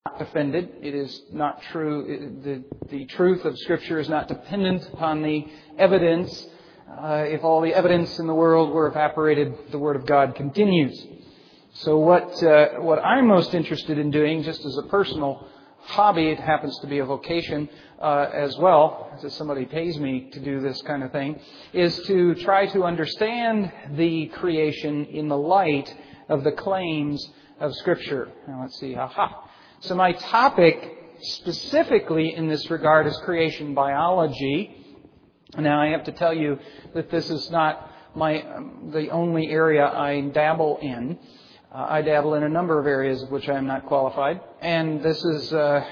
offended. It is not true. The truth of Scripture is not dependent upon the evidence. If all the evidence in the world were evaporated, the Word of God continues. So what I'm most interested in doing, just as a personal hobby, it happens to be a vocation as well, as somebody pays me to do this kind of thing, is to try to understand the creation in the light of the claims of Scripture. Now let's see. So my topic specifically in this regard is creation biology. Now I have to tell you that this is not the only area I dabble in. I dabble in a number of areas of which I am not qualified, and this is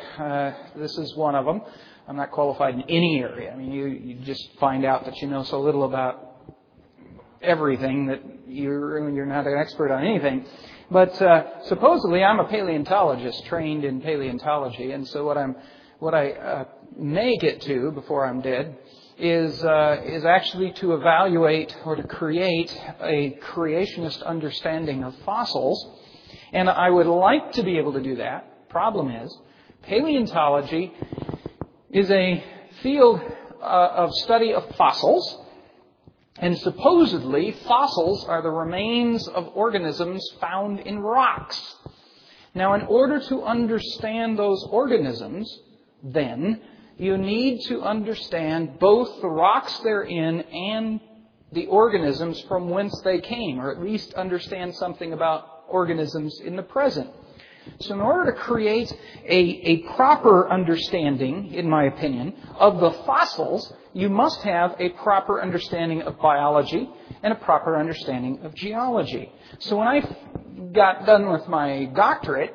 one of them. I'm not qualified in any area. I mean, you just find out that you know so little about everything that you're not an expert on anything. But supposedly I'm a paleontologist trained in paleontology, and so what I may get to before I'm dead is actually to evaluate or to create a creationist understanding of fossils. And I would like to be able to do that. Problem is, paleontology is a field of study of fossils. And supposedly, fossils are the remains of organisms found in rocks. Now, in order to understand those organisms, then, you need to understand both the rocks they're in and the organisms from whence they came, or at least understand something about organisms in the present. So in order to create a proper understanding, in my opinion, of the fossils, you must have a proper understanding of biology and a proper understanding of geology. So when I got done with my doctorate,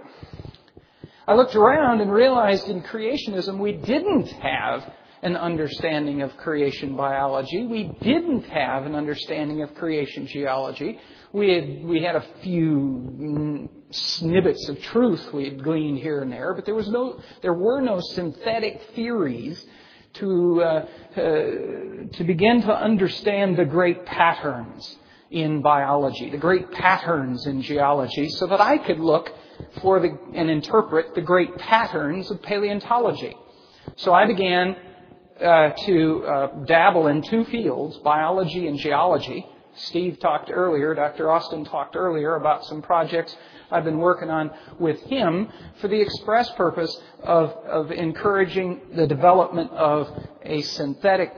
I looked around and realized in creationism we didn't have an understanding of creation biology. We didn't have an understanding of creation geology. We had a few snippets of truth we had gleaned here and there, but there were no synthetic theories to begin to understand the great patterns in biology, the great patterns in geology, so that I could look for and interpret the great patterns of paleontology. So I began to dabble in two fields, biology and geology. Steve talked earlier, Dr. Austin talked earlier about some projects I've been working on with him for the express purpose of encouraging the development of a synthetic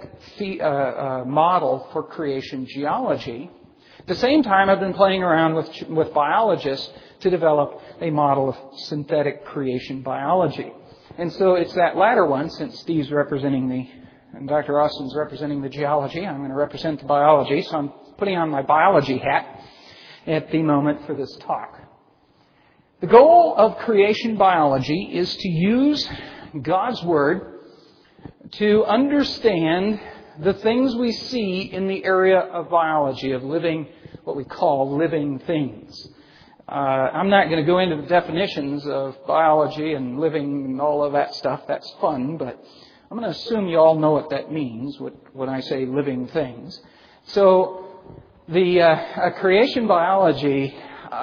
model for creation geology. At the same time, I've been playing around with biologists to develop a model of synthetic creation biology. And so it's that latter one, since Steve's representing and Dr. Austin's representing the geology, I'm going to represent the biology, so I'm putting on my biology hat at the moment for this talk. The goal of creation biology is to use God's Word to understand the things we see in the area of biology, of living, what we call living things. I'm not going to go into the definitions of biology and living and all of that stuff. That's fun, but I'm going to assume you all know what that means when I say living things. So the creation biology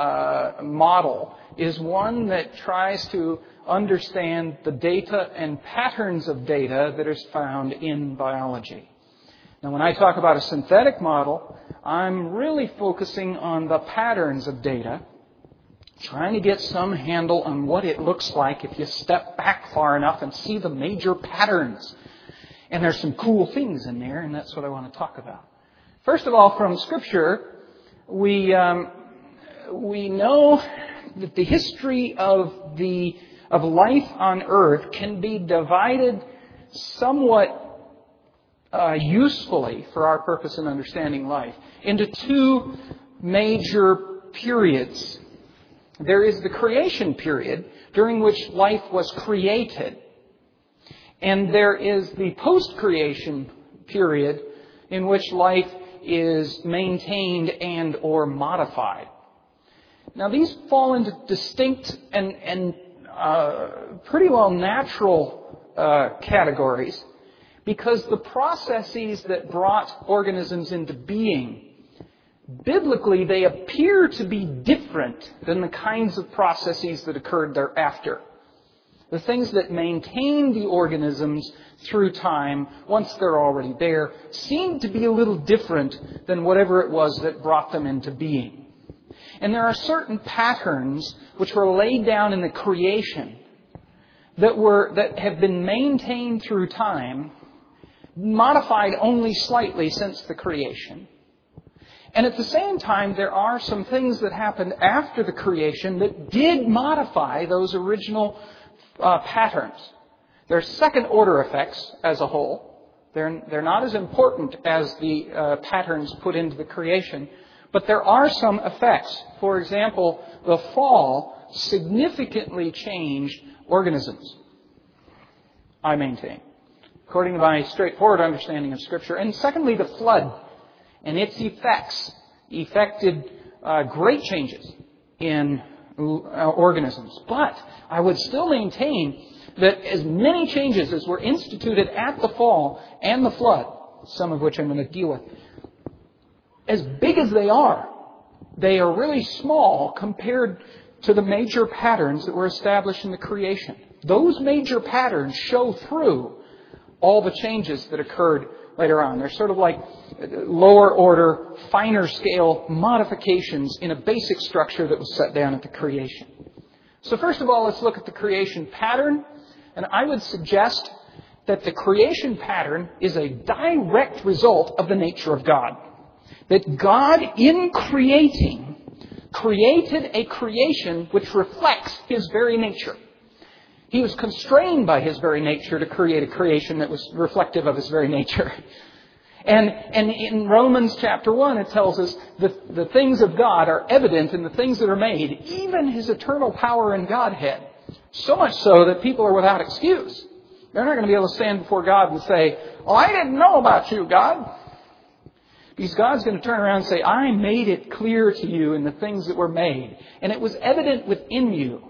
model is one that tries to understand the data and patterns of data that is found in biology. Now, when I talk about a synthetic model, I'm really focusing on the patterns of data, trying to get some handle on what it looks like if you step back far enough and see the major patterns. And there's some cool things in there, and that's what I want to talk about. First of all, from Scripture, we know that the history of life on earth can be divided somewhat usefully for our purpose in understanding life into two major periods. There is the creation period during which life was created, and there is the post-creation period in which life is maintained and or modified. Now, these fall into distinct and pretty well natural categories, because the processes that brought organisms into being, biblically, they appear to be different than the kinds of processes that occurred thereafter. the things that maintain the organisms through time, once they're already there, seem to be a little different than whatever it was that brought them into being. And there are certain patterns which were laid down in the creation that have been maintained through time, modified only slightly since the creation. And at the same time, there are some things that happened after the creation that did modify those original patterns. They're second-order effects as a whole. They're not as important as the patterns put into the creation, but there are some effects. For example, the fall significantly changed organisms, I maintain, according to my straightforward understanding of Scripture. And secondly, the flood and its effects effected great changes in organisms. But I would still maintain that as many changes as were instituted at the fall and the flood, some of which I'm going to deal with, as big as they are really small compared to the major patterns that were established in the creation. Those major patterns show through all the changes that occurred later on. They're sort of like lower order, finer scale modifications in a basic structure that was set down at the creation. So first of all, let's look at the creation pattern. And I would suggest that the creation pattern is a direct result of the nature of God. That God, in creating, created a creation which reflects His very nature. He was constrained by His very nature to create a creation that was reflective of His very nature. And in Romans chapter 1, it tells us that the things of God are evident in the things that are made, even His eternal power and Godhead. So much so that people are without excuse. They're not going to be able to stand before God and say, "Oh, I didn't know about you, God." Because God's going to turn around and say, "I made it clear to you in the things that were made. And it was evident within you."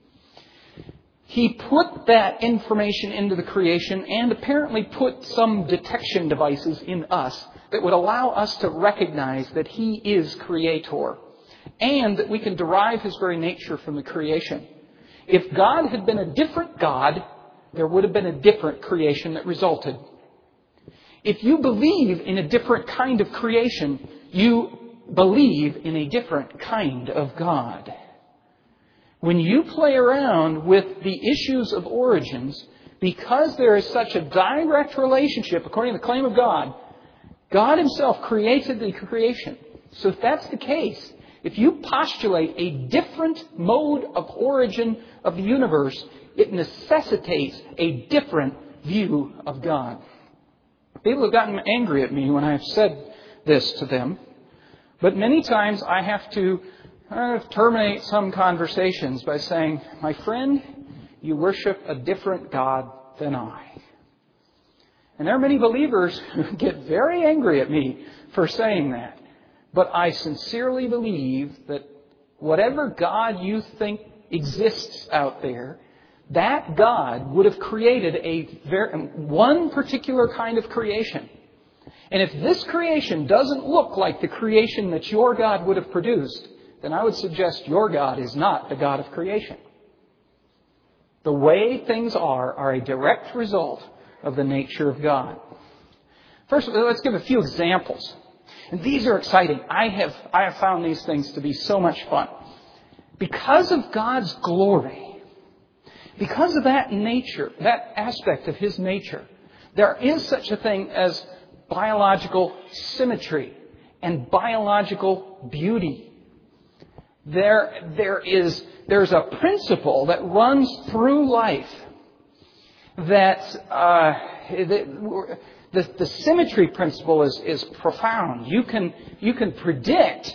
He put that information into the creation and apparently put some detection devices in us that would allow us to recognize that He is Creator and that we can derive His very nature from the creation. If God had been a different God, there would have been a different creation that resulted. If you believe in a different kind of creation, you believe in a different kind of God. When you play around with the issues of origins, because there is such a direct relationship, according to the claim of God, God Himself created the creation. So if that's the case, if you postulate a different mode of origin of the universe, it necessitates a different view of God. People have gotten angry at me when I have said this to them, but many times I have to terminate some conversations by saying, "My friend, you worship a different God than I." And there are many believers who get very angry at me for saying that. But I sincerely believe that whatever God you think exists out there, that God would have created one particular kind of creation. And if this creation doesn't look like the creation that your God would have produced, then I would suggest your God is not the God of creation. The way things are a direct result of the nature of God. First, let's give a few examples. And these are exciting. I have found these things to be so much fun. Because of God's glory, because of that nature, that aspect of His nature, there is such a thing as biological symmetry and biological beauty. There's a principle that runs through life that the symmetry principle is profound. You can predict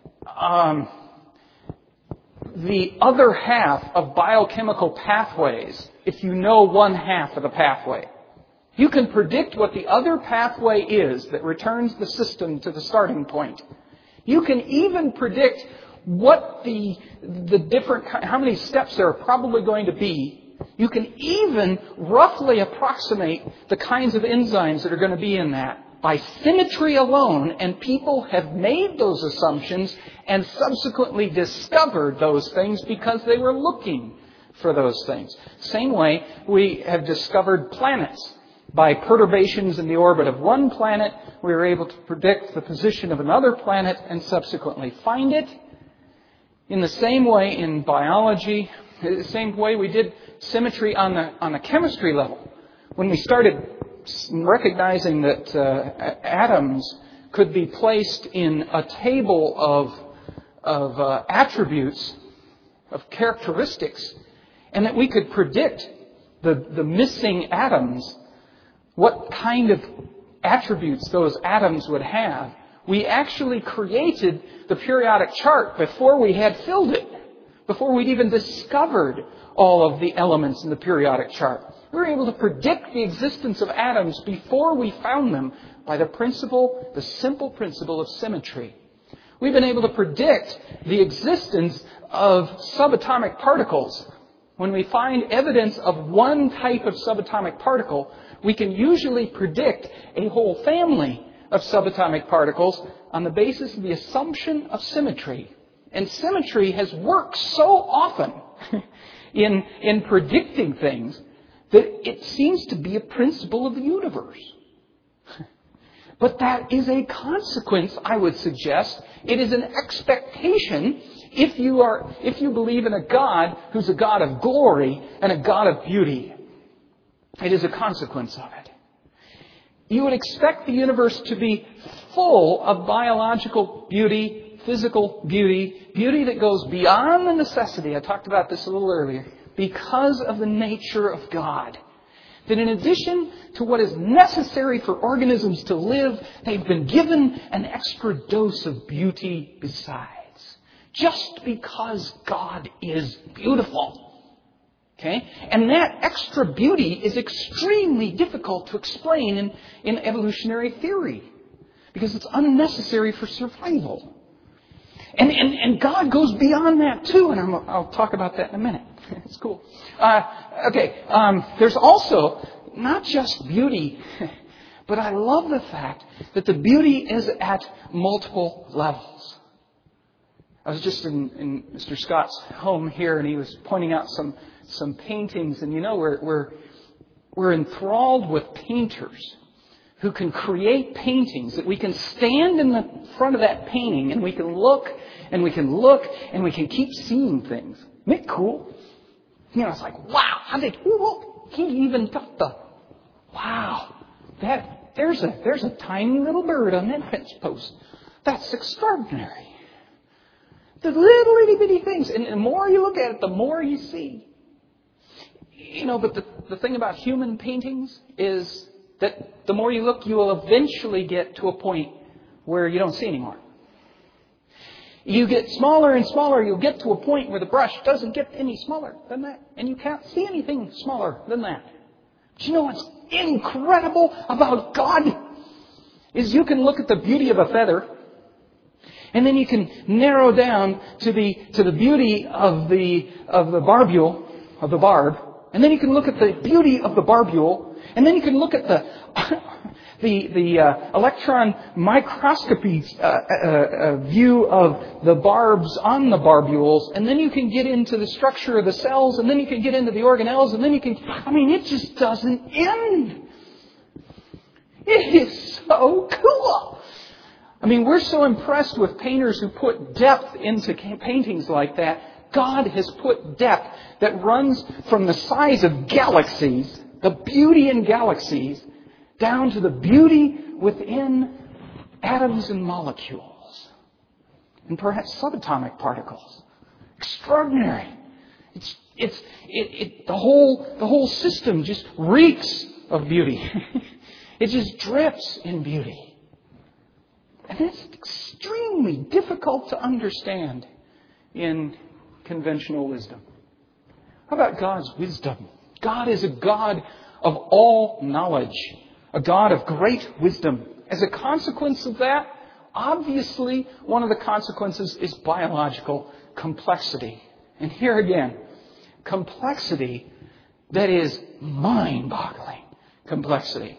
the other half of biochemical pathways if you know one half of the pathway. You can predict what the other pathway is that returns the system to the starting point. You can even predict what the different, how many steps there are probably going to be. You can even roughly approximate the kinds of enzymes that are going to be in that by symmetry alone, and people have made those assumptions and subsequently discovered those things because they were looking for those things. Same way, we have discovered planets. By perturbations in the orbit of one planet, we were able to predict the position of another planet and subsequently find it. In the same way in biology, the same way we did symmetry on the chemistry level. When we started recognizing that atoms could be placed in a table of attributes, of characteristics, and that we could predict the missing atoms, what kind of attributes those atoms would have, we actually created the periodic chart before we had filled it, before we'd even discovered all of the elements in the periodic chart. We were able to predict the existence of atoms before we found them by the simple principle of symmetry. We've been able to predict the existence of subatomic particles. When we find evidence of one type of subatomic particle, we can usually predict a whole family of subatomic particles on the basis of the assumption of symmetry. And symmetry has worked so often in predicting things that it seems to be a principle of the universe. But that is a consequence, I would suggest. It is an expectation if you believe in a God who's a God of glory and a God of beauty. It is a consequence of it. You would expect the universe to be full of biological beauty, physical beauty, beauty that goes beyond the necessity. I talked about this a little earlier. Because of the nature of God. That in addition to what is necessary for organisms to live, they've been given an extra dose of beauty besides. Just because God is beautiful. Okay? And that extra beauty is extremely difficult to explain in evolutionary theory. Because it's unnecessary for survival. And God goes beyond that too, and I'll talk about that in a minute. It's cool. There's also not just beauty, but I love the fact that the beauty is at multiple levels. I was just in Mr. Scott's home here, and he was pointing out some paintings, and we're enthralled with painters who can create paintings that we can stand in the front of that painting and we can look and we can look and we can keep seeing things. Isn't it cool? It's like, wow, he even got wow, there's a tiny little bird on that fence post. That's extraordinary. The little itty bitty things. And the more you look at it, the more you see. But the thing about human paintings is that the more you look, you will eventually get to a point where you don't see anymore. You get smaller and smaller, you'll get to a point where the brush doesn't get any smaller than that. And you can't see anything smaller than that. But you know what's incredible about God? Is you can look at the beauty of a feather, and then you can narrow down to the beauty of the barbule, of the barb, and then you can look at the beauty of the barbule, and then you can look at the electron microscopy view of the barbs on the barbules, and then you can get into the structure of the cells, and then you can get into the organelles, and then it just doesn't end. It is so cool. We're so impressed with painters who put depth into paintings like that. God has put depth that runs from the size of galaxies, the beauty in galaxies, down to the beauty within atoms and molecules. And perhaps subatomic particles. Extraordinary. The whole system just reeks of beauty. It just drips in beauty. And it's extremely difficult to understand in conventional wisdom. How about God's wisdom? God is a God of all knowledge, a God of great wisdom. As a consequence of that, obviously, one of the consequences is biological complexity. And here again, complexity that is mind-boggling complexity.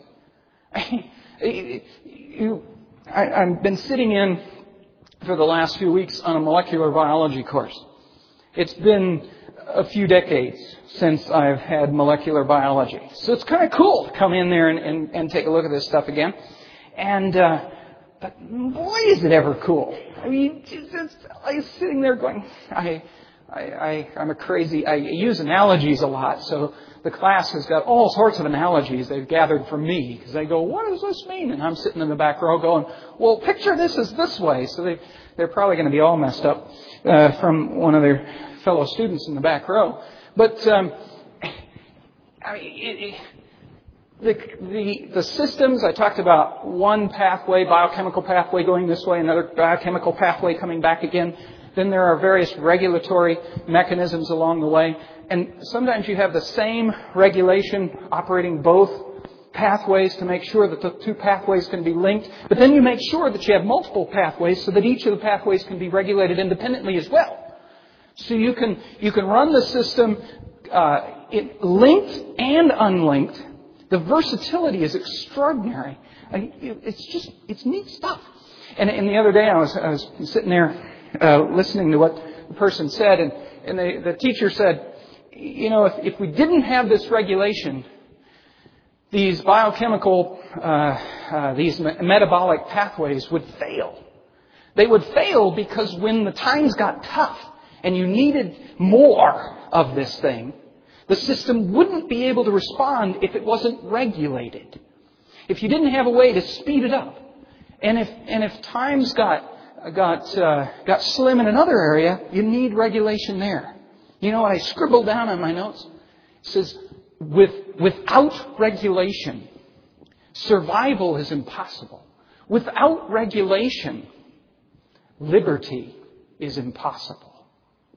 I've been sitting in for the last few weeks on a molecular biology course. It's been a few decades since I've had molecular biology. So it's kind of cool to come in there and take a look at this stuff again. And, but boy, is it ever cool. I mean, I was sitting there going, I'm a crazy, I use analogies a lot, so the class has got all sorts of analogies they've gathered from me, because they go, what does this mean? And I'm sitting in the back row going, well, picture this as this way. So they're probably going to be all messed up from one of their fellow students in the back row. But the systems, I talked about one pathway, biochemical pathway going this way, another biochemical pathway coming back again. Then there are various regulatory mechanisms along the way. And sometimes you have the same regulation operating both pathways to make sure that the two pathways can be linked. But then you make sure that you have multiple pathways so that each of the pathways can be regulated independently as well. So you can run the system linked and unlinked. The versatility is extraordinary. It's neat stuff. And the other day I was sitting there listening to what the person said, and the teacher said, you know, if we didn't have this regulation, these biochemical, these metabolic pathways would fail. They would fail because when the times got tough and you needed more of this thing, the system wouldn't be able to respond if it wasn't regulated. If you didn't have a way to speed it up, and if times got slim in another area, you need regulation there. You know what I scribbled down on my notes? It says, without regulation, survival is impossible. Without regulation, liberty is impossible.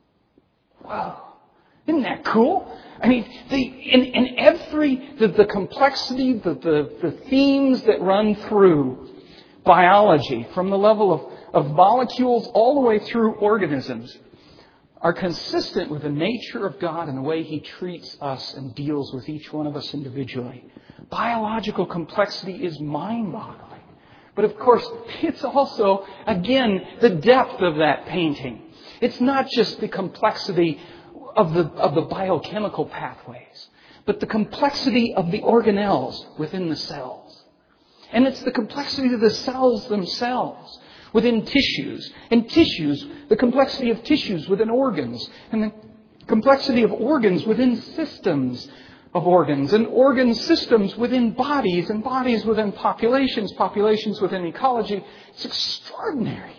Wow. Isn't that cool? I mean, in every, the complexity, the themes that run through biology, from the level of molecules all the way through organisms, are consistent with the nature of God and the way He treats us and deals with each one of us individually. Biological complexity is mind-boggling. But of course, it's also, again, the depth of that painting. It's not just the complexity of the biochemical pathways, but the complexity of the organelles within the cells. And it's the complexity of the cells themselves within tissues. And tissues, the complexity of tissues within organs. And the complexity of organs within systems of organs. And organ systems within bodies. And bodies within populations. Populations within ecology. It's extraordinary.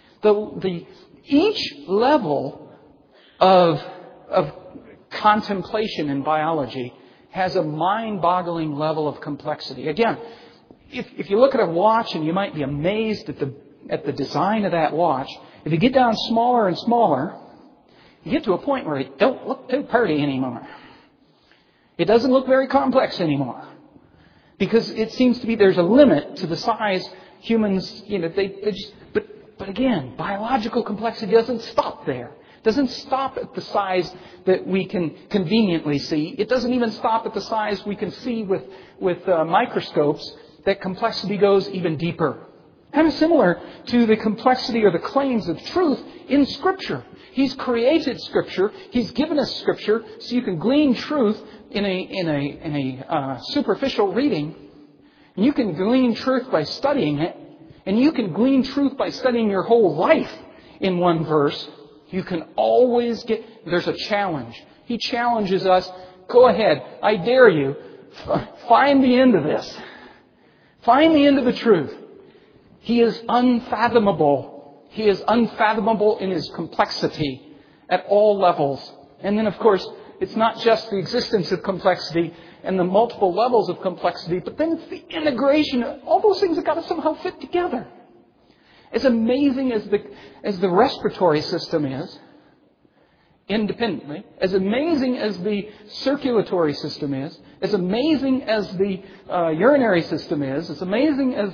Each level of contemplation in biology has a mind-boggling level of complexity. Again, if you look at a watch and you might be amazed at the design of that watch, if you get down smaller and smaller, you get to a point where it don't look too pretty anymore. It doesn't look very complex anymore. Because it seems to be there's a limit to the size humans, but again, biological complexity doesn't stop there. It doesn't stop at the size that we can conveniently see. It doesn't even stop at the size we can see with microscopes. That complexity goes even deeper. Kind of similar to the complexity or the claims of truth in Scripture. He's created Scripture. He's given us Scripture so you can glean truth in a superficial reading. And you can glean truth by studying it. And you can glean truth by studying your whole life in one verse. You can always there's a challenge. He challenges us. Go ahead. I dare you. Find the end of this. Find the end of the truth. He is unfathomable. He is unfathomable in His complexity at all levels. And then, of course, it's not just the existence of complexity and the multiple levels of complexity, but then it's the integration. All those things have got to somehow fit together. As amazing as the respiratory system is, independently, as amazing as the circulatory system is, as amazing as the urinary system is, as amazing as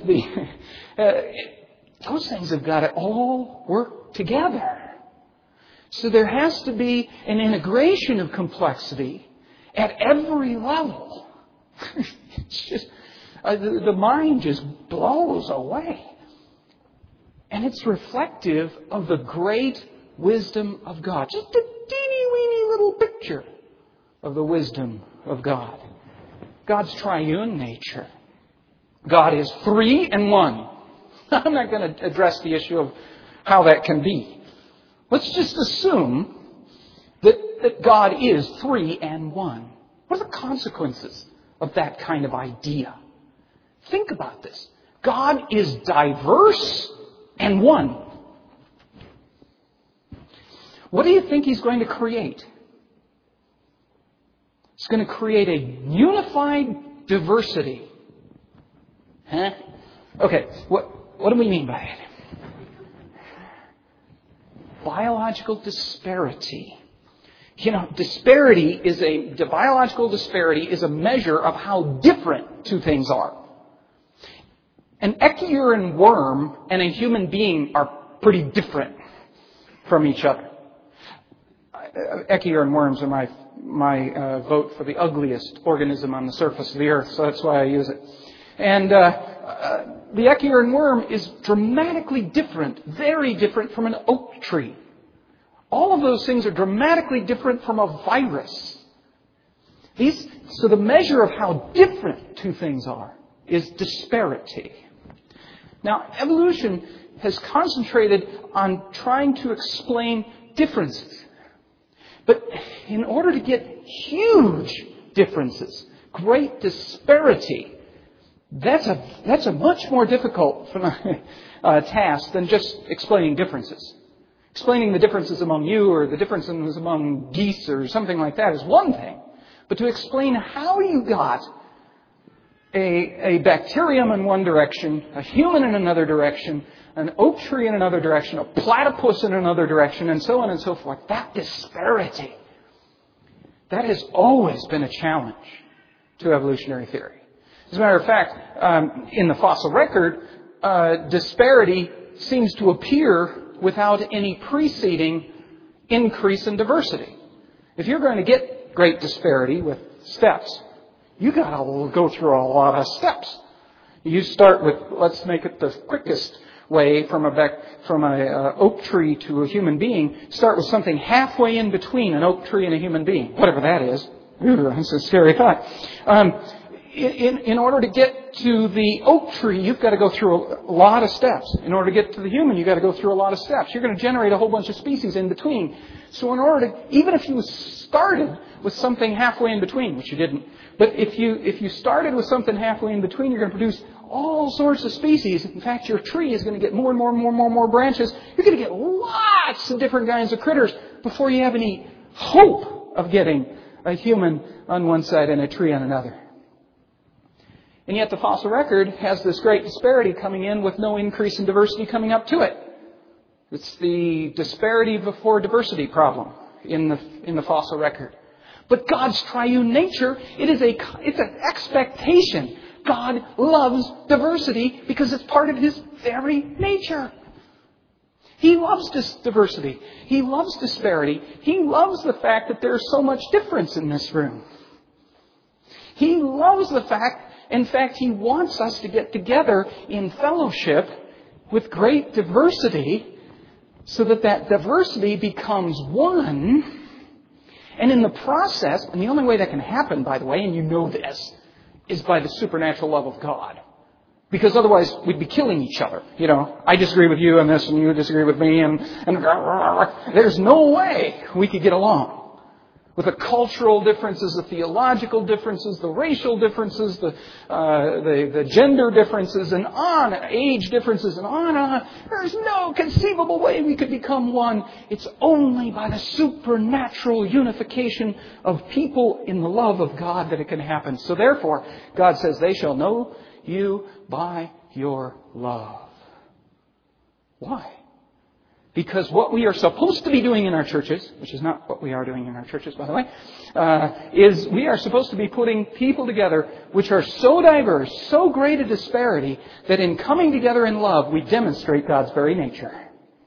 those things have got to all work together. So there has to be an integration of complexity at every level. It's just, the mind just blows away. And it's reflective of the great wisdom of God. Just a teeny weeny little bit picture of the wisdom of God. God's triune nature. God is three and one. I'm not going to address the issue of how that can be. Let's just assume that God is three and one. What are the consequences of that kind of idea? Think about this. God is diverse and one. What do you think He's going to create? He's going to create a unified diversity. Huh? Okay, what do we mean by it? Biological disparity. Biological disparity is a measure of how different two things are. An echiurine worm and a human being are pretty different from each other. Echiurine worms are my vote for the ugliest organism on the surface of the earth, so that's why I use it. And the echiurine worm is dramatically different, very different from an oak tree. All of those things are dramatically different from a virus. So the measure of how different two things are is disparity. Now, evolution has concentrated on trying to explain differences. But in order to get huge differences, great disparity, that's a much more difficult task than just explaining differences. Explaining the differences among you or the differences among geese or something like that is one thing. But to explain how you got a bacterium in one direction, a human in another direction, an oak tree in another direction, a platypus in another direction, and so on and so forth, that disparity, that has always been a challenge to evolutionary theory. As a matter of fact, in the fossil record, disparity seems to appear without any preceding increase in diversity. If you're going to get great disparity with steps, you've got to go through a lot of steps. You start with, let's make it the quickest way from a oak tree to a human being. Start with something halfway in between an oak tree and a human being, whatever that is. Ooh, that's a scary thought. In order to get to the oak tree, you've got to go through a lot of steps. In order to get to the human, you've got to go through a lot of steps. You're going to generate a whole bunch of species in between. So in order to, even if you started with something halfway in between, which you didn't, but if you started with something halfway in between, you're going to produce all sorts of species. In fact, your tree is going to get more and more branches. You're going to get lots of different kinds of critters before you have any hope of getting a human on one side and a tree on another. And yet the fossil record has this great disparity coming in with no increase in diversity coming up to it. It's the disparity before diversity problem in the fossil record. But God's triune nature, it's an expectation. God loves diversity because it's part of His very nature. He loves this diversity. He loves disparity. He loves the fact that there's so much difference in this room. He loves the fact, in fact, He wants us to get together in fellowship with great diversity so that diversity becomes one. And in the process, and the only way that can happen, by the way, and you know this, is by the supernatural love of God. Because otherwise we'd be killing each other. I disagree with you on this and you disagree with me and there's no way we could get along. With the cultural differences, the theological differences, the racial differences, the gender differences, and on, age differences, and on. There's no conceivable way we could become one. It's only by the supernatural unification of people in the love of God that it can happen. So therefore, God says, they shall know you by your love. Why? Because what we are supposed to be doing in our churches, which is not what we are doing in our churches, by the way, is we are supposed to be putting people together which are so diverse, so great a disparity, that in coming together in love, we demonstrate God's very nature.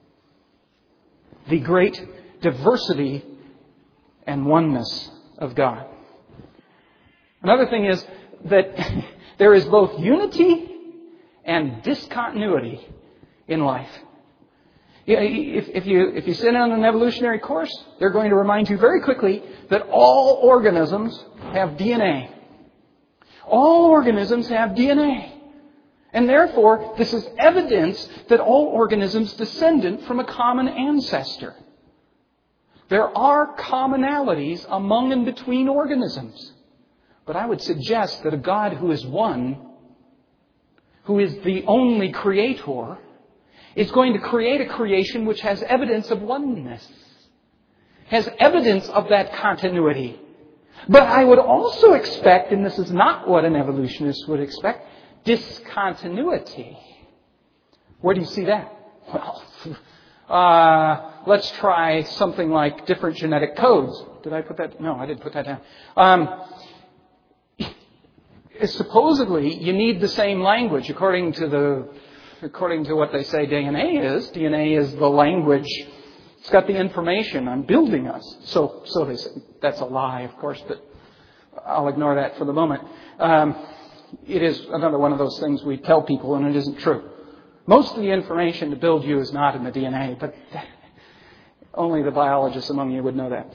The great diversity and oneness of God. Another thing is that there is both unity and discontinuity in life. Yeah, if you sit on an evolutionary course, they're going to remind you very quickly that all organisms have DNA. All organisms have DNA. And therefore, this is evidence that all organisms descended from a common ancestor. There are commonalities among and between organisms. But I would suggest that a God who is one, who is the only creator, is going to create a creation which has evidence of oneness, has evidence of that continuity. But I would also expect, and this is not what an evolutionist would expect, discontinuity. Where do you see that? Well, let's try something like different genetic codes. Did I put that? No, I didn't put that down. Supposedly, you need the same language according to what they say DNA is. DNA is the language. It's got the information on building us. So they say. That's a lie, of course, but I'll ignore that for the moment. It is another one of those things we tell people, and it isn't true. Most of the information to build you is not in the DNA, but only the biologists among you would know that.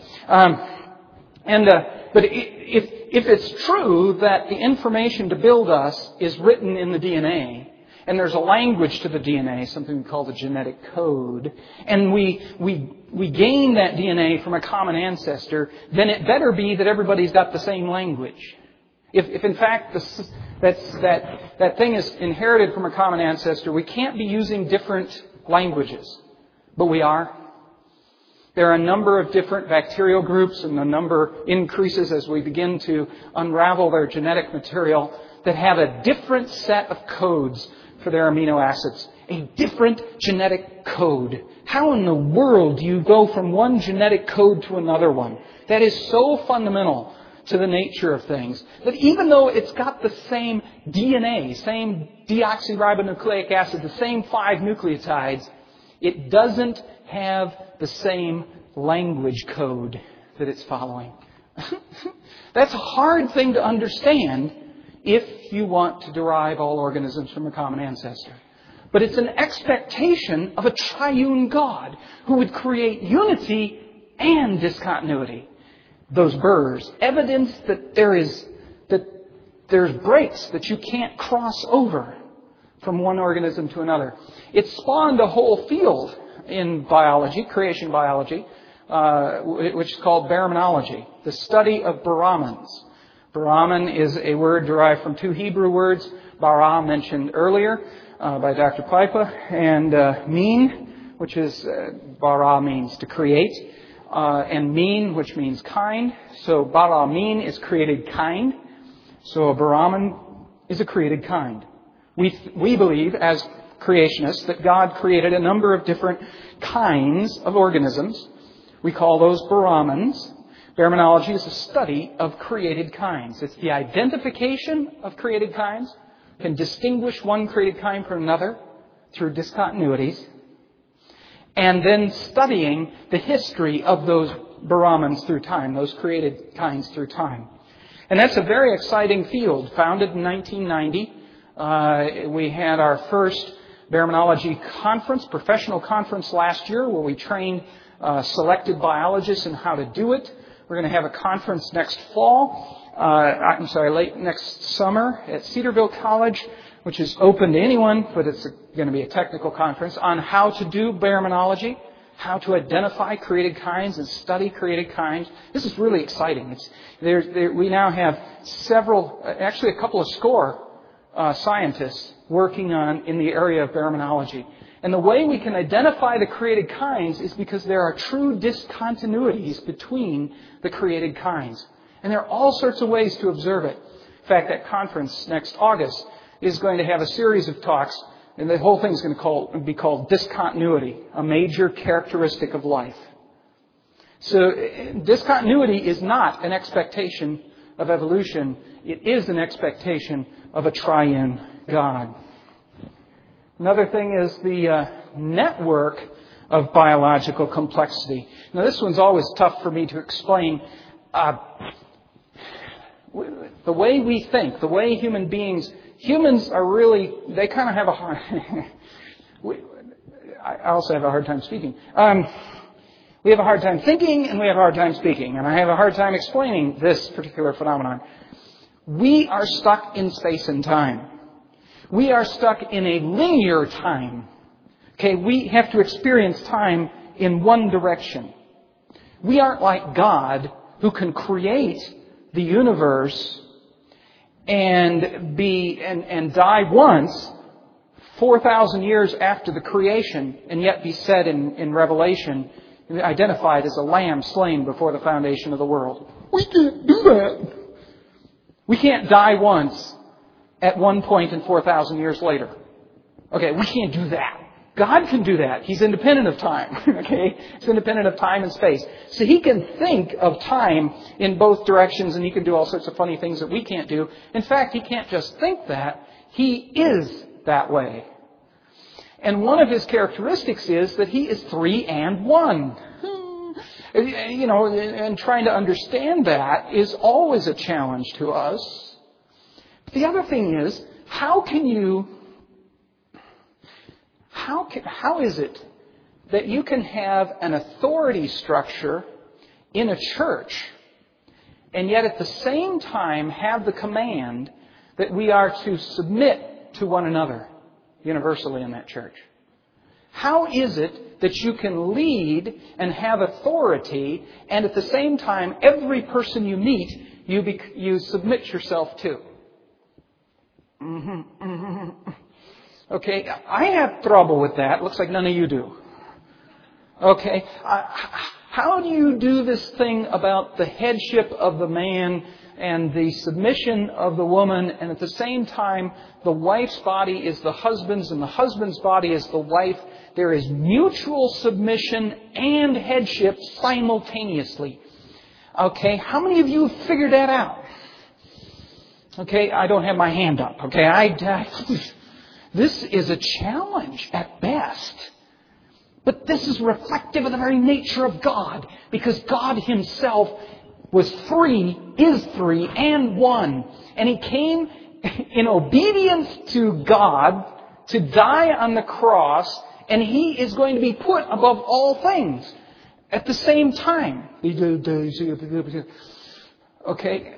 But if it's true that the information to build us is written in the DNA, and there's a language to the DNA, something we call the genetic code, and we gain that DNA from a common ancestor, then it better be that everybody's got the same language. If in fact that thing is inherited from a common ancestor, we can't be using different languages, but we are. There are a number of different bacterial groups, and the number increases as we begin to unravel their genetic material, that have a different set of codes for their amino acids. A different genetic code. How in the world do you go from one genetic code to another one? That is so fundamental to the nature of things that even though it's got the same DNA, same deoxyribonucleic acid, the same 5 nucleotides, it doesn't have the same language code that it's following. That's a hard thing to understand if you want to derive all organisms from a common ancestor. But it's an expectation of a triune God who would create unity and discontinuity. Those burrs, evidence that there's breaks that you can't cross over from one organism to another. It spawned a whole field in biology, creation biology, which is called baraminology, the study of Brahmans. Brahman is a word derived from 2 Hebrew words, bara, mentioned earlier by Dr. Pipa, and min, which is, bara means to create, and min, which means kind. So bara min is created kind. So a Brahman is a created kind. We believe, as creationists, that God created a number of different kinds of organisms. We call those Brahmans. Baraminology is a study of created kinds. It's the identification of created kinds, can distinguish one created kind from another through discontinuities, and then studying the history of those Brahmans through time, those created kinds through time. And that's a very exciting field. Founded in 1990, we had our first baraminology conference, professional conference last year, where we trained selected biologists in how to do it. We're going to have a conference next late next summer at Cedarville College, which is open to anyone, but it's going to be a technical conference on how to do baraminology, how to identify created kinds and study created kinds. This is really exciting. We now have a couple of score scientists working in the area of baraminology. And the way we can identify the created kinds is because there are true discontinuities between the created kinds. And there are all sorts of ways to observe it. In fact, that conference next August is going to have a series of talks, and the whole thing is going to be called Discontinuity, a Major Characteristic of Life. So discontinuity is not an expectation of evolution. It is an expectation of a triune God. Another thing is the network of biological complexity. Now, this one's always tough for me to explain. The way we think, the way humans are really, they kind of have a hard... I also have a hard time speaking. We have a hard time thinking and we have a hard time speaking. And I have a hard time explaining this particular phenomenon. We are stuck in space and time. We are stuck in a linear time. Okay, we have to experience time in one direction. We aren't like God, who can create the universe and die once, 4,000 years after the creation, and yet be said in Revelation, identified as a lamb slain before the foundation of the world. We can't do that. We can't die once at one point and 4,000 years later. Okay, we can't do that. God can do that. He's independent of time. Okay? He's independent of time and space. So He can think of time in both directions, and He can do all sorts of funny things that we can't do. In fact, He can't just think that. He is that way. And one of His characteristics is that He is 3 and 1. You know, and trying to understand that is always a challenge to us. But the other thing is, how is it that you can have an authority structure in a church and yet at the same time have the command that we are to submit to one another universally in that church? How is it that you can lead and have authority and at the same time every person you meet you submit yourself to? Okay, I have trouble with that. Looks like none of you do. Okay, how do you do this thing about the headship of the man and the submission of the woman, and at the same time the wife's body is the husband's and the husband's body is the wife? There is mutual submission and headship simultaneously. Okay, how many of you have figured that out? Okay, I don't have my hand up. Okay, this is a challenge at best. But this is reflective of the very nature of God, because God Himself was 3, is 3, and 1. And He came in obedience to God to die on the cross, and He is going to be put above all things at the same time. Okay?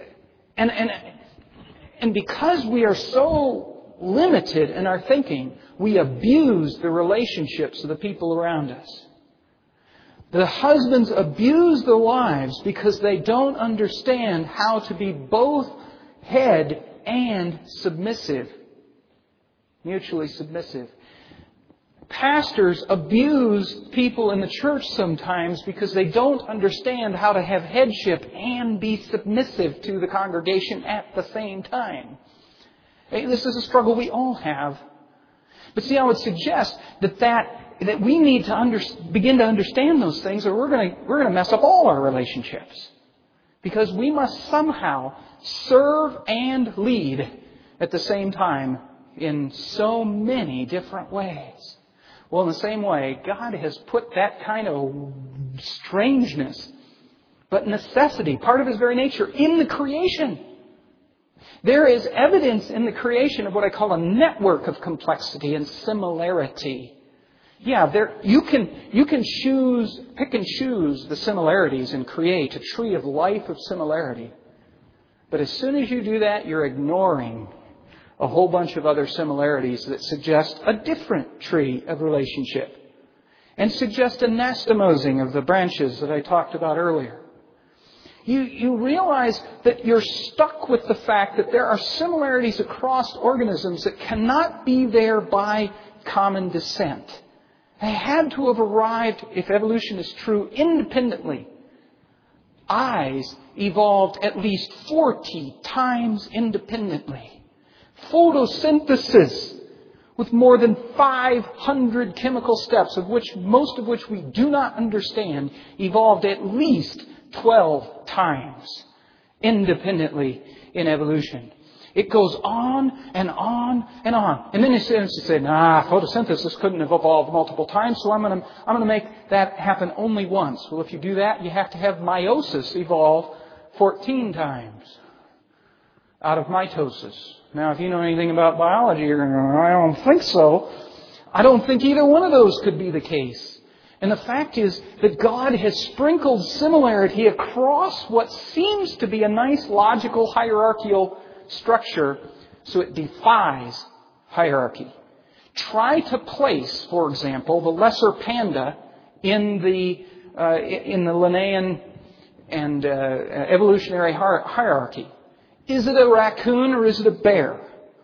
And because we are so limited in our thinking, we abuse the relationships of the people around us. The husbands abuse the wives because they don't understand how to be both head and submissive, mutually submissive. Pastors abuse people in the church sometimes because they don't understand how to have headship and be submissive to the congregation at the same time. This is a struggle we all have. But see, I would suggest that we need to begin to understand those things, or we're going to mess up all our relationships. Because we must somehow serve and lead at the same time in so many different ways. Well, in the same way, God has put that kind of strangeness, but necessity, part of His very nature, in the creation. There is evidence in the creation of what I call a network of complexity and similarity. Yeah, you can pick and choose the similarities and create a tree of life of similarity. But as soon as you do that, you're ignoring a whole bunch of other similarities that suggest a different tree of relationship and suggest a anastomosing of the branches that I talked about earlier. You realize that you're stuck with the fact that there are similarities across organisms that cannot be there by common descent. They had to have arrived, if evolution is true, independently. Eyes evolved at least 40 times independently. Photosynthesis, with more than 500 chemical steps, most of which we do not understand, evolved at least 12 times independently in evolution. It goes on and on and on. And then you say, photosynthesis couldn't have evolved multiple times, so I'm going to make that happen only once. Well, if you do that, you have to have meiosis evolve 14 times out of mitosis. Now, if you know anything about biology, you're going to go, I don't think so. I don't think either one of those could be the case. And the fact is that God has sprinkled similarity across what seems to be a nice logical hierarchical structure, so it defies hierarchy. Try to place, for example, the lesser panda in the Linnaean and evolutionary hierarchy. Is it a raccoon or is it a bear?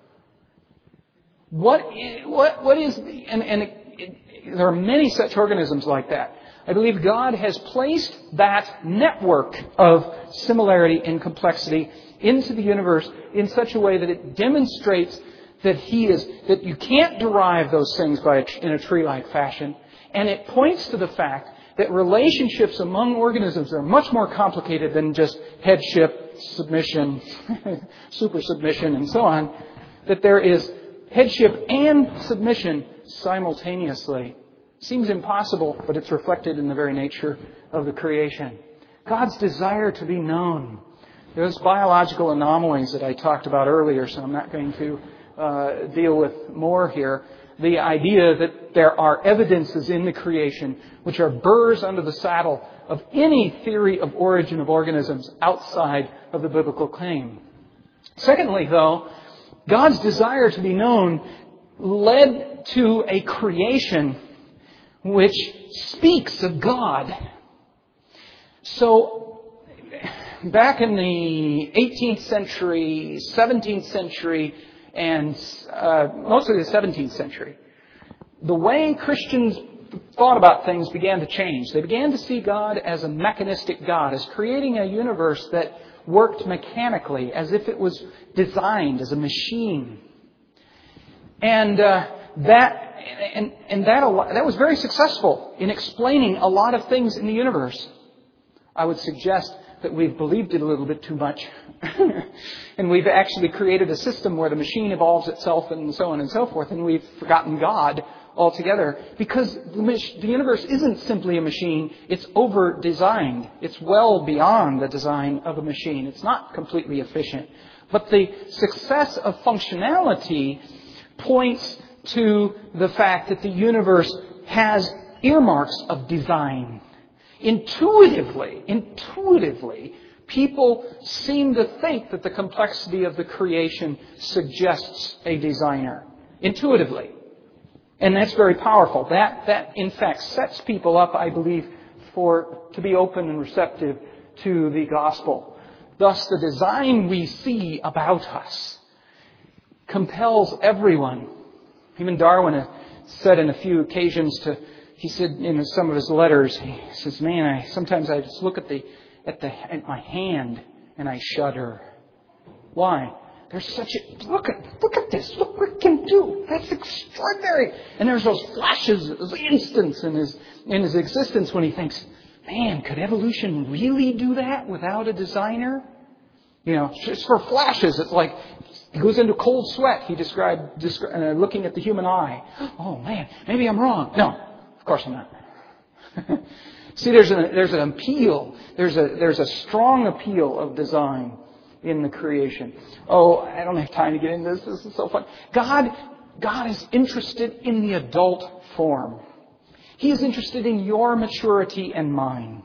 What is there are many such organisms like that. I believe God has placed that network of similarity and complexity into the universe in such a way that it demonstrates that that you can't derive those things in a tree-like fashion. And it points to the fact that relationships among organisms are much more complicated than just headship, submission, super submission, and so on. That there is headship and submission simultaneously. Seems impossible, but it's reflected in the very nature of the creation. God's desire to be known. Those biological anomalies that I talked about earlier, so I'm not going to deal with more here. The idea that there are evidences in the creation which are burrs under the saddle of any theory of origin of organisms outside of the biblical claim. Secondly, though, God's desire to be known led to a creation which speaks of God. So, back in the 18th century, 17th century, and mostly the 17th century, the way Christians thought about things began to change. They began to see God as a mechanistic God, as creating a universe that worked mechanically, as if it was designed as a machine. And that was very successful in explaining a lot of things in the universe. I would suggest that we've believed it a little bit too much. And we've actually created a system where the machine evolves itself and so on and so forth, and we've forgotten God altogether. Because the universe isn't simply a machine, it's over-designed. It's well beyond the design of a machine. It's not completely efficient. But the success of functionality points to the fact that the universe has earmarks of design. Intuitively, people seem to think that the complexity of the creation suggests a designer. Intuitively. And that's very powerful. That in fact sets people up, I believe, to be open and receptive to the gospel. Thus, the design we see about us compels everyone. Even Darwin said on a few occasions he said in some of his letters, he says, "Man, sometimes I just look at my hand and I shudder." Why? There's such a look at this. Look what it can do. That's extraordinary. And there's those flashes, those instants in his existence when he thinks, "Man, could evolution really do that without a designer?" Just for flashes, it's like he goes into cold sweat. He described looking at the human eye. Oh man, maybe I'm wrong. No, of course I'm not. See, there's an appeal. There's a strong appeal of design in the creation. Oh, I don't have time to get into this. This is so fun. God is interested in the adult form. He is interested in your maturity and mine.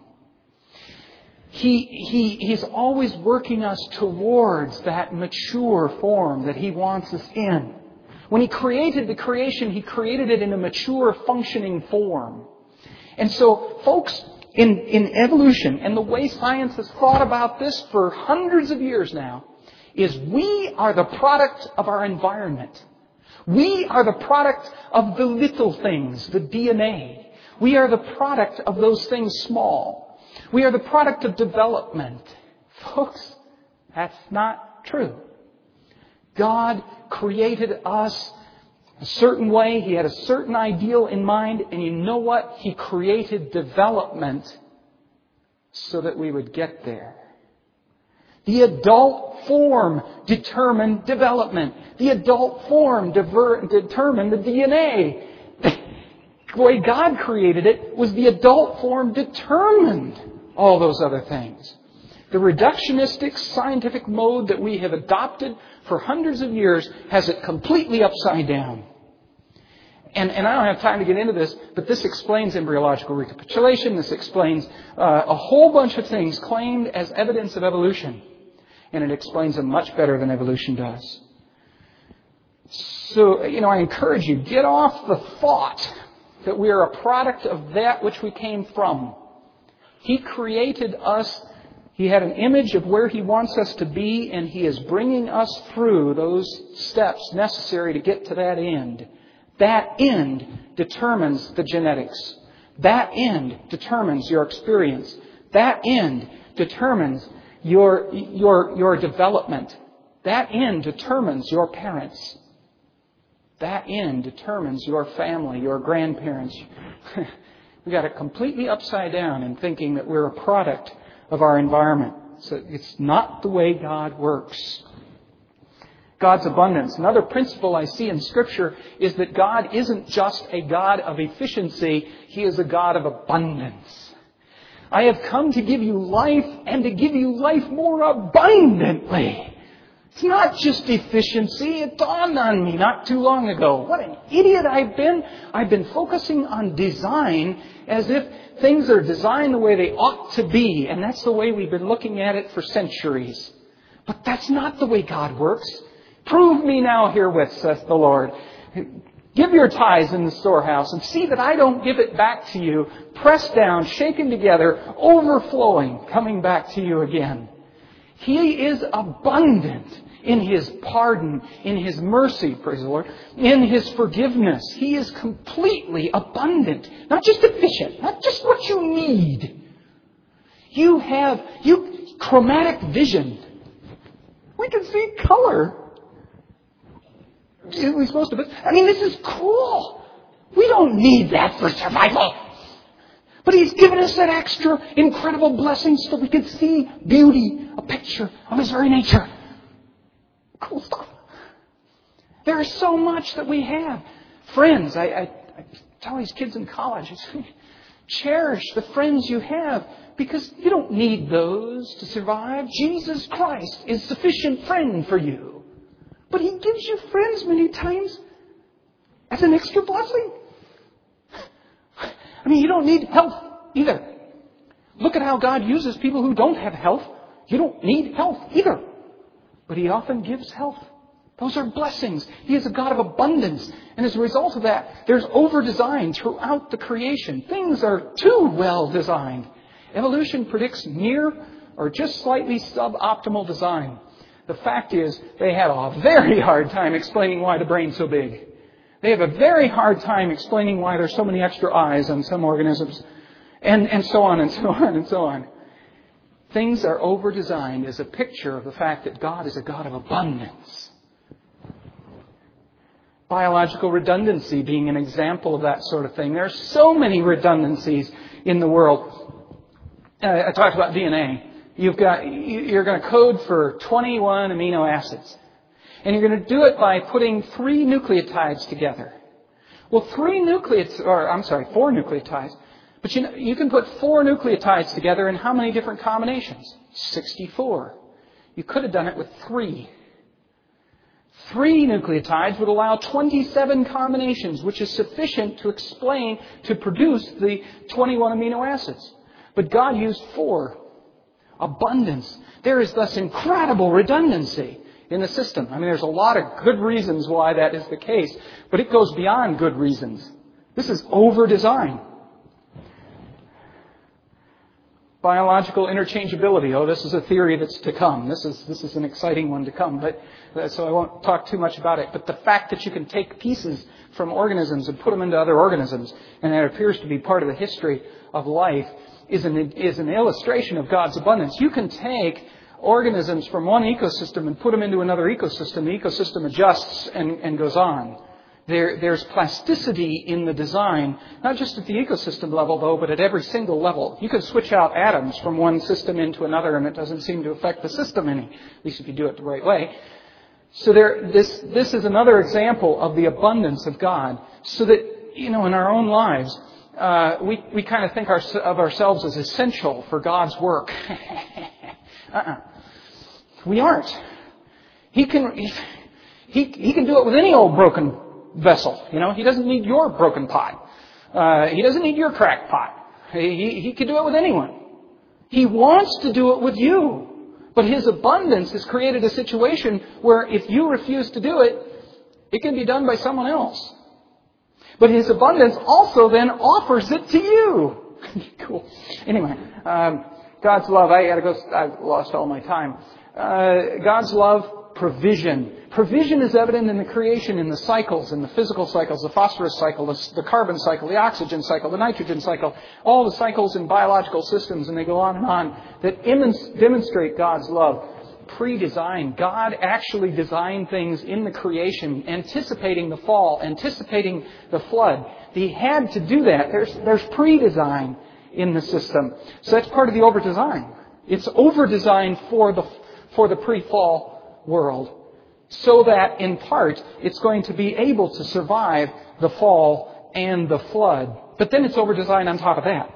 He's always working us towards that mature form that He wants us in. When He created the creation, He created it in a mature, functioning form. And so, folks, in evolution, and the way science has thought about this for hundreds of years now, is we are the product of our environment. We are the product of the little things, the DNA. We are the product of those things small. We are the product of development. Folks, that's not true. God created us a certain way. He had a certain ideal in mind. And you know what? He created development so that we would get there. The adult form determined development. The adult form determined the DNA. The way God created it was the adult form determined all those other things. The reductionistic scientific mode that we have adopted for hundreds of years has it completely upside down. And I don't have time to get into this, but this explains embryological recapitulation. This explains a whole bunch of things claimed as evidence of evolution. And it explains them much better than evolution does. So, I encourage you, get off the thought that we are a product of that which we came from. He created us. He had an image of where He wants us to be, and He is bringing us through those steps necessary to get to that end. That end determines the genetics. That end determines your experience. That end determines your development. That end determines your parents. That end determines your family, your grandparents. We got it completely upside down in thinking that we're a product of our environment. So it's not the way God works. God's abundance. Another principle I see in Scripture is that God isn't just a God of efficiency. He is a God of abundance. I have come to give you life and to give you life more abundantly. It's not just efficiency. It dawned on me not too long ago. What an idiot I've been. I've been focusing on design as if things are designed the way they ought to be. And that's the way we've been looking at it for centuries. But that's not the way God works. Prove me now herewith, saith the Lord. Give your tithes in the storehouse and see that I don't give it back to you, pressed down, shaken together, overflowing, coming back to you again. He is abundant in His pardon, in His mercy, praise the Lord, in His forgiveness. He is completely abundant, not just efficient, not just what you need. You have chromatic vision. We can see color. At least most of us. This is cool. We don't need that for survival. But He's given us that extra incredible blessing so we can see beauty, a picture of His very nature. Cool stuff. There is so much that we have. Friends, I tell these kids in college, cherish the friends you have because you don't need those to survive. Jesus Christ is sufficient friend for you. But He gives you friends many times as an extra blessing. You don't need health either. Look at how God uses people who don't have health. You don't need health either. But He often gives health. Those are blessings. He is a God of abundance. And as a result of that, there's over-design throughout the creation. Things are too well designed. Evolution predicts near or just slightly suboptimal design. The fact is, they had a very hard time explaining why the brain's so big. They have a very hard time explaining why there's so many extra eyes on some organisms. And so on and so on and so on. Things are over-designed as a picture of the fact that God is a God of abundance. Biological redundancy being an example of that sort of thing. There are so many redundancies in the world. I talked about DNA. You're going to code for 21 amino acids. And you're going to do it by putting 3 nucleotides together. Well, 4 nucleotides. But you can put 4 nucleotides together in how many different combinations? 64. You could have done it with 3. 3 nucleotides would allow 27 combinations, which is sufficient to produce the 21 amino acids. But God used 4. Abundance. There is thus incredible redundancy in the system. There's a lot of good reasons why that is the case, but it goes beyond good reasons. This is over-design. Biological interchangeability. Oh, this is a theory that's to come. This is an exciting one to come, so I won't talk too much about it. But the fact that you can take pieces from organisms and put them into other organisms, and that appears to be part of the history of life, is an illustration of God's abundance. You can take organisms from one ecosystem and put them into another ecosystem. The ecosystem adjusts and goes on. There's plasticity in the design, not just at the ecosystem level, though, but at every single level. You can switch out atoms from one system into another, and it doesn't seem to affect the system any, at least if you do it the right way. So this is another example of the abundance of God, so that, in our own lives, we kind of think of ourselves as essential for God's work. We aren't. He can do it with any old broken vessel. He doesn't need your broken pot. He doesn't need your cracked pot. He could do it with anyone. He wants to do it with you. But His abundance has created a situation where if you refuse to do it, it can be done by someone else. But His abundance also then offers it to you. Cool. Anyway, God's love. I've lost all my time. God's love, provision. Provision is evident in the creation, in the cycles, in the physical cycles, the phosphorus cycle, the carbon cycle, the oxygen cycle, the nitrogen cycle, all the cycles in biological systems, and they go on, that demonstrate God's love. Pre-design. God actually designed things in the creation, anticipating the fall, anticipating the flood. He had to do that. There's pre-design in the system. So that's part of the over-design. It's over-designed for the pre-fall world, so that, in part, it's going to be able to survive the fall and the flood. But then it's over-designed on top of that.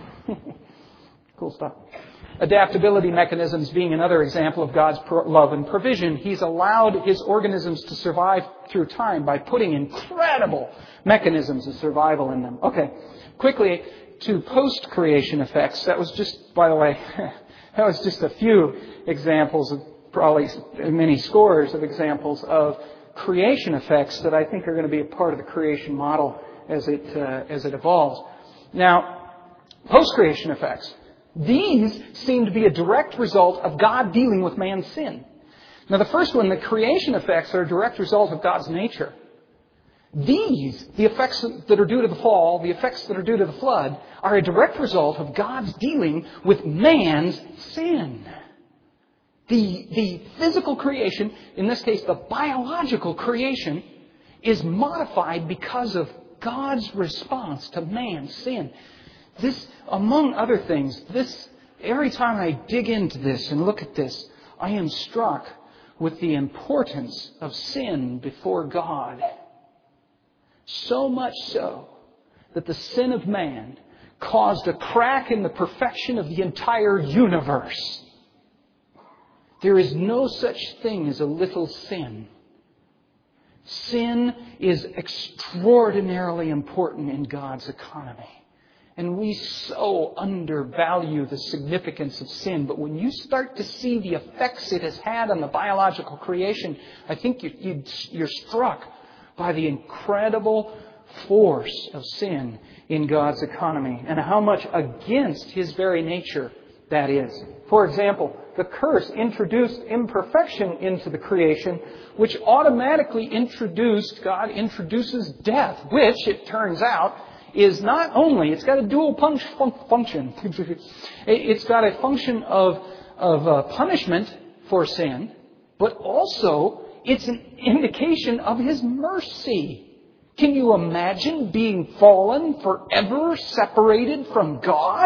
Cool stuff. Adaptability mechanisms being another example of God's love and provision. He's allowed His organisms to survive through time by putting incredible mechanisms of survival in them. Okay, quickly to post-creation effects. That was just, by the way, that was just a few examples of probably many scores of examples of creation effects that I think are going to be a part of the creation model as it evolves. Now, post-creation effects. These seem to be a direct result of God dealing with man's sin. Now, the first one, the creation effects, are a direct result of God's nature. These, the effects that are due to the fall, the effects that are due to the flood, are a direct result of God's dealing with man's sin. The physical creation, in this case the biological creation, is modified because of God's response to man's sin. This, among other things, every time I dig into this and look at this, I am struck with the importance of sin before God. So much so that the sin of man caused a crack in the perfection of the entire universe. There is no such thing as a little sin. Sin is extraordinarily important in God's economy. And we so undervalue the significance of sin. But when you start to see the effects it has had on the biological creation, I think you're struck by the incredible force of sin in God's economy and how much against His very nature that is. For example, the curse introduced imperfection into the creation, which automatically God introduces death, which, it turns out, is not only, it's got a dual function. It's got a function of punishment for sin, but also it's an indication of His mercy. Can you imagine being fallen, forever separated from God?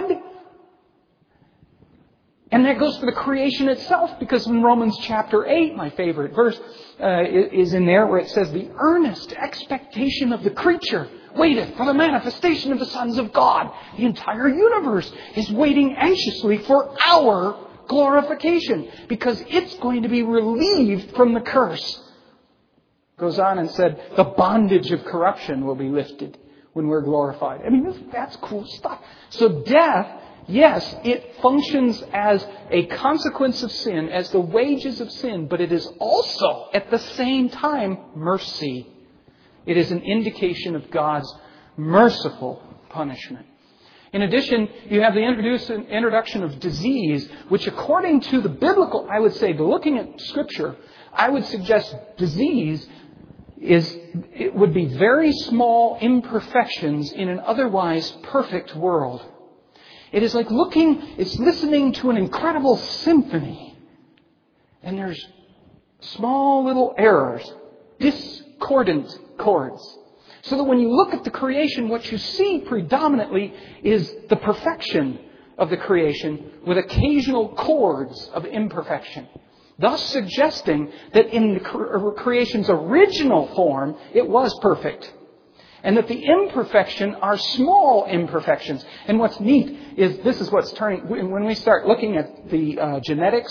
And that goes for the creation itself, because in Romans chapter 8, my favorite verse, is in there where it says, the earnest expectation of the creature waiteth for the manifestation of the sons of God. The entire universe is waiting anxiously for our glorification, because it's going to be relieved from the curse. Goes on and said, the bondage of corruption will be lifted when we're glorified. I mean, that's cool stuff. So death, yes, it functions as a consequence of sin, as the wages of sin, but it is also, at the same time, mercy. It is an indication of God's merciful punishment. In addition, you have the introduction of disease, which according to the biblical, I would say, looking at Scripture, I would suggest disease it would be very small imperfections in an otherwise perfect world. It is like it's listening to an incredible symphony. And there's small little errors, discordant chords. So that when you look at the creation, what you see predominantly is the perfection of the creation with occasional chords of imperfection. Thus suggesting that in the creation's original form, it was perfect. And that the imperfection are small imperfections. And what's neat is this is what's turning, when we start looking at the genetics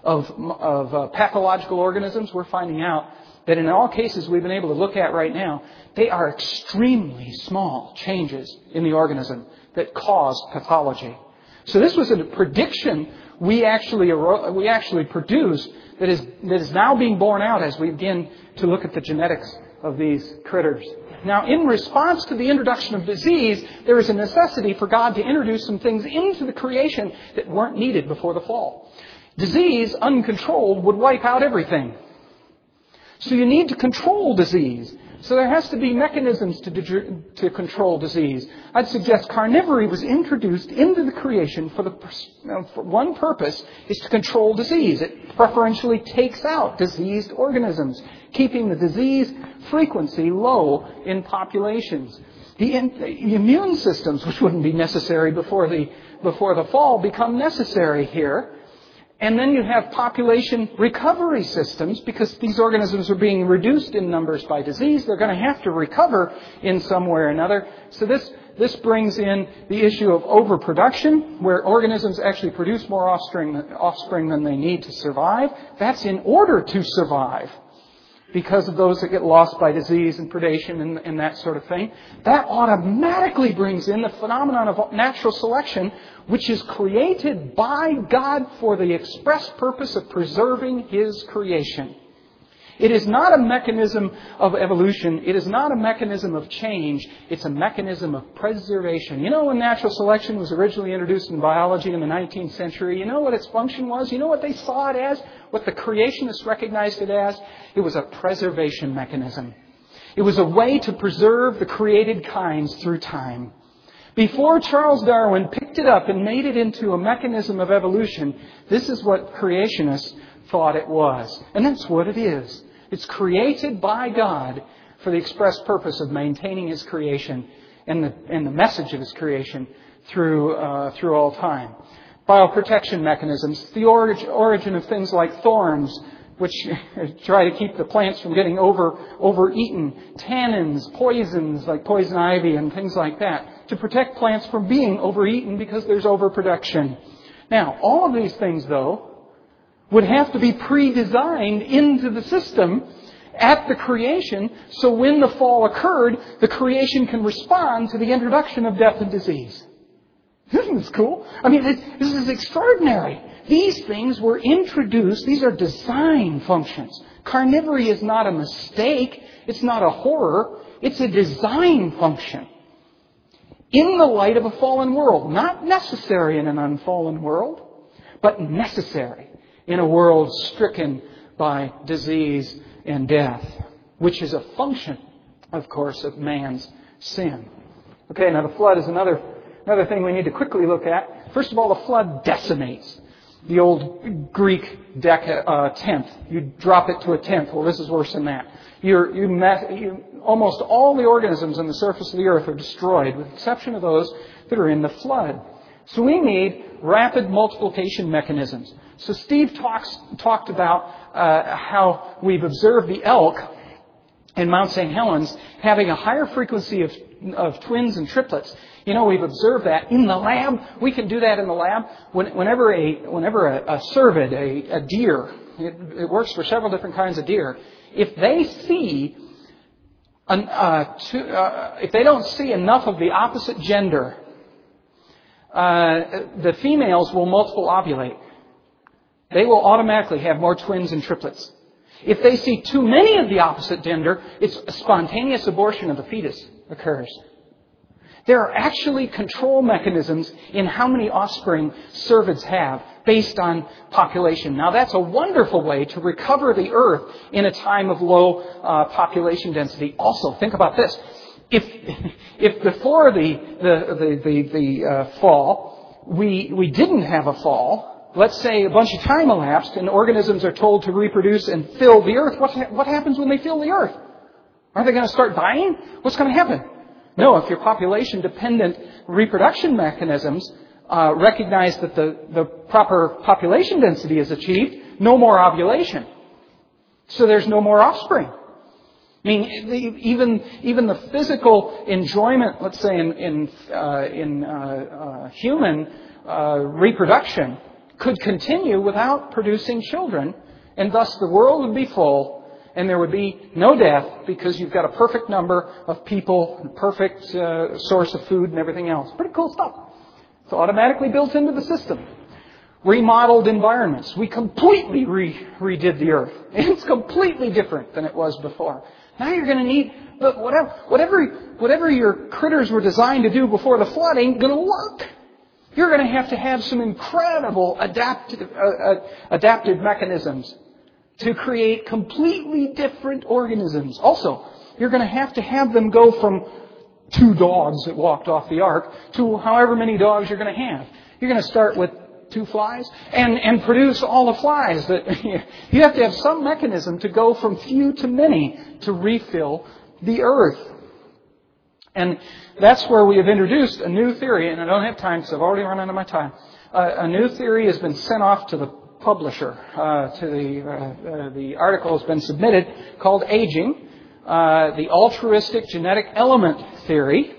of pathological organisms, we're finding out that in all cases we've been able to look at right now, they are extremely small changes in the organism that cause pathology. So this was a prediction we actually produced that is now being borne out as we begin to look at the genetics of these critters. Now, in response to the introduction of disease, there is a necessity for God to introduce some things into the creation that weren't needed before the fall. Disease, uncontrolled, would wipe out everything. So you need to control disease. So there has to be mechanisms to control disease. I'd suggest carnivory was introduced into the creation for one purpose, is to control disease. It preferentially takes out diseased organisms, keeping the disease frequency low in populations. The immune systems, which wouldn't be necessary before the fall, become necessary here. And then you have population recovery systems, because these organisms are being reduced in numbers by disease. They're going to have to recover in some way or another. So this brings in the issue of overproduction, where organisms actually produce more offspring than they need to survive. That's in order to survive, because of those that get lost by disease and predation and that sort of thing. That automatically brings in the phenomenon of natural selection, which is created by God for the express purpose of preserving His creation. It is not a mechanism of evolution. It is not a mechanism of change. It's a mechanism of preservation. You know, when natural selection was originally introduced in biology in the 19th century, you know what its function was? You know what they saw it as? What the creationists recognized it as? It was a preservation mechanism. It was a way to preserve the created kinds through time. Before Charles Darwin picked it up and made it into a mechanism of evolution, this is what creationists thought it was. And that's what it is. It's created by God for the express purpose of maintaining His creation and the message of His creation through all time. Bioprotection mechanisms, the origin of things like thorns, which try to keep the plants from getting overeaten, tannins, poisons like poison ivy and things like that, to protect plants from being overeaten because there's overproduction. Now, all of these things, though, would have to be pre-designed into the system at the creation, so when the fall occurred, the creation can respond to the introduction of death and disease. Isn't this cool? I mean, this is extraordinary. These things were introduced. These are design functions. Carnivory is not a mistake. It's not a horror. It's a design function. In the light of a fallen world. Not necessary in an unfallen world, but necessary in a world stricken by disease and death, which is a function, of course, of man's sin. Okay, now the flood is another thing we need to quickly look at. First of all, the flood decimates. The old Greek tenth. You drop it to a tenth. Well, this is worse than that. Almost all the organisms on the surface of the earth are destroyed, with the exception of those that are in the flood. So we need rapid multiplication mechanisms. So Steve talked about how we've observed the elk in Mount St. Helens having a higher frequency of twins and triplets. You know, we've observed that in the lab. We can do that in the lab. Whenever a cervid, a deer, it works for several different kinds of deer. If they see, if they don't see enough of the opposite gender, the females will multiple ovulate. They will automatically have more twins and triplets. If they see too many of the opposite gender, it's a spontaneous abortion of the fetus occurs. There are actually control mechanisms in how many offspring cervids have based on population. Now, that's a wonderful way to recover the earth in a time of low population density. Also, think about this. If before the fall, we didn't have a fall, let's say a bunch of time elapsed and organisms are told to reproduce and fill the earth, what happens when they fill the earth? Are they going to start dying? What's going to happen? No, if your population-dependent reproduction mechanisms recognize that the proper population density is achieved, no more ovulation. So there's no more offspring. I mean, even the physical enjoyment, let's say in human reproduction, could continue without producing children, and thus the world would be full, and there would be no death because you've got a perfect number of people, a perfect source of food and everything else. Pretty cool stuff. It's automatically built into the system. Remodeled environments. We completely redid the earth. It's completely different than it was before. Now you're going to need, but whatever your critters were designed to do before the flood ain't going to work. You're going to have some incredible adaptive mechanisms to create completely different organisms. Also, you're going to have them go from 2 dogs that walked off the ark to however many dogs you're going to have. You're going to start with 2 flies and produce all the flies. That you have to have some mechanism to go from few to many to refill the earth. And that's where we have introduced a new theory, and I don't have time because I've already run out of my time. A new theory has been sent off to the publisher. The article has been submitted called Aging, the altruistic genetic element theory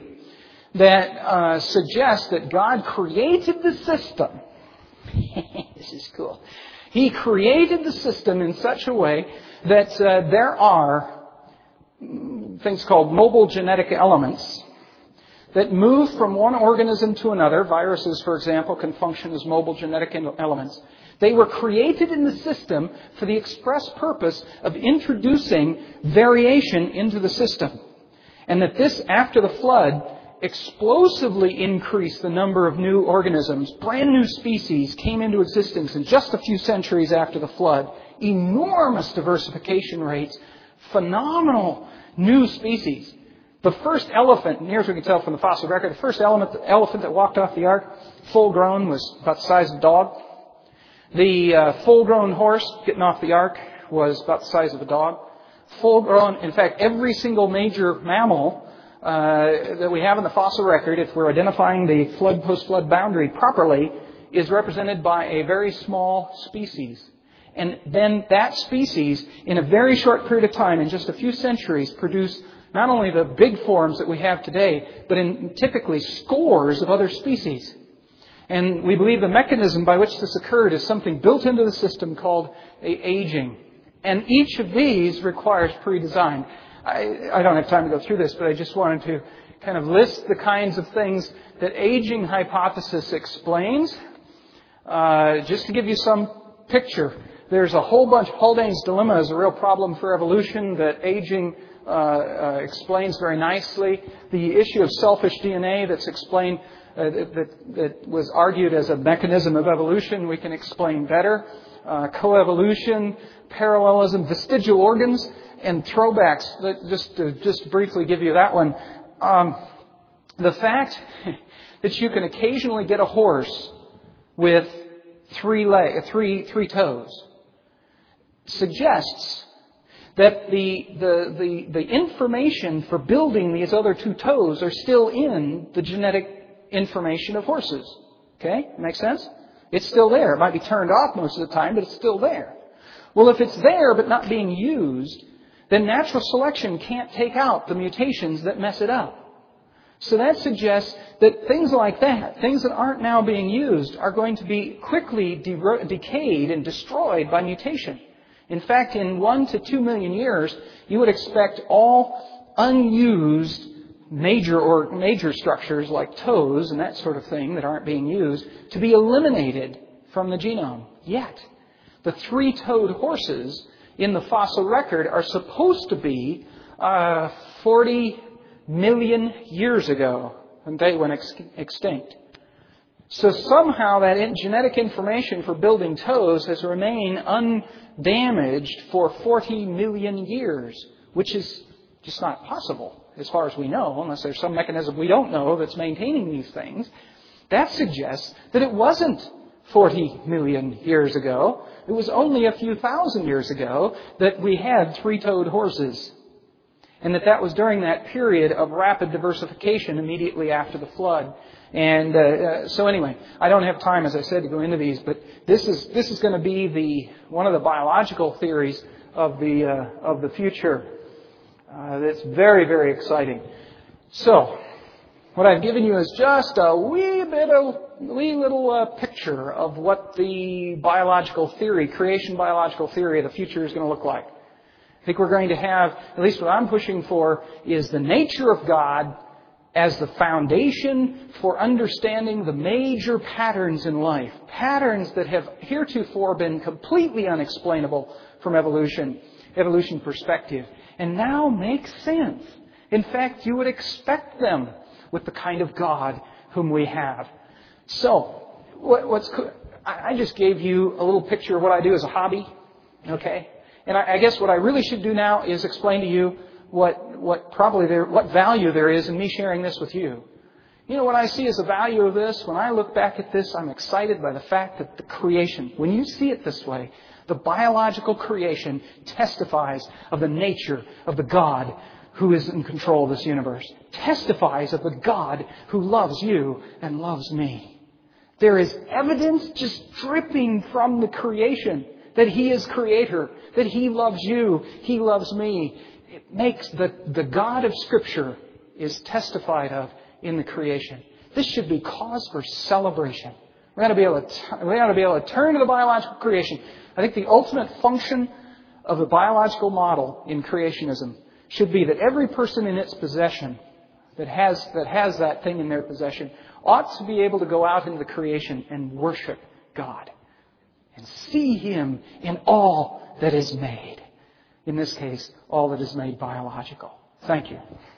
that suggests that God created the system. This is cool. He created the system in such a way that there are things called mobile genetic elements that move from one organism to another. Viruses, for example, can function as mobile genetic elements. They were created in the system for the express purpose of introducing variation into the system. And that this, after the flood, explosively increased the number of new organisms. Brand new species came into existence in just a few centuries after the flood. Enormous diversification rates. Phenomenal new species. The first elephant, near as we can tell from the fossil record, the first elephant that walked off the ark, full grown, was about the size of a dog. The full-grown horse getting off the ark was about the size of a dog. Full-grown, in fact, every single major mammal that we have in the fossil record, if we're identifying the flood, post-flood boundary properly, is represented by a very small species. And then that species, in a very short period of time, in just a few centuries, produced not only the big forms that we have today, but in typically scores of other species. And we believe the mechanism by which this occurred is something built into the system called aging. And each of these requires pre-design. I don't have time to go through this, but I just wanted to kind of list the kinds of things that aging hypothesis explains. Just to give you some picture, there's a whole bunch. Haldane's dilemma is a real problem for evolution that aging explains very nicely. The issue of selfish DNA that's explained, that was argued as a mechanism of evolution, we can explain better. Coevolution, parallelism, vestigial organs, and throwbacks. Just to briefly give you that one. The fact that you can occasionally get a horse with 3 toes suggests that the information for building these other 2 toes are still in the genetic information of horses. Okay? Makes sense? It's still there. It might be turned off most of the time, but it's still there. Well, if it's there but not being used, then natural selection can't take out the mutations that mess it up. So that suggests that things like that, things that aren't now being used, are going to be quickly decayed and destroyed by mutation. In fact, in 1 to 2 million years, you would expect all unused major structures like toes and that sort of thing that aren't being used to be eliminated from the genome. Yet, the 3-toed horses in the fossil record are supposed to be 40 million years ago when they went extinct. So somehow that genetic information for building toes has remained undamaged for 40 million years, which is just not possible as far as we know, unless there's some mechanism we don't know that's maintaining these things. That suggests that it wasn't 40 million years ago. It was only a few thousand years ago that we had 3-toed horses. And that was during that period of rapid diversification immediately after the flood. And so anyway, I don't have time, as I said, to go into these, but this is going to be one of the biological theories of the future. That's very, very exciting. So, what I've given you is just a wee wee little picture of what the biological theory, creation biological theory of the future is going to look like. I think we're going to have, at least what I'm pushing for, is the nature of God as the foundation for understanding the major patterns in life. Patterns that have heretofore been completely unexplainable from evolution perspective, and now make sense. In fact, you would expect them with the kind of God whom we have. So, I just gave you a little picture of what I do as a hobby, okay? And I guess what I really should do now is explain to you what value there is in me sharing this with you. You know what I see as the value of this? When I look back at this, I'm excited by the fact that the creation, when you see it this way, the biological creation testifies of the nature of the God who is in control of this universe. Testifies of the God who loves you and loves me. There is evidence just dripping from the creation that He is Creator, that He loves you, He loves me. It makes the God of Scripture is testified of in the creation. This should be cause for celebration. We ought to be able to turn to the biological creation. I think the ultimate function of the biological model in creationism should be that every person in its possession that has that thing in their possession ought to be able to go out into the creation and worship God and see Him in all that is made. In this case, all that is made biological. Thank you.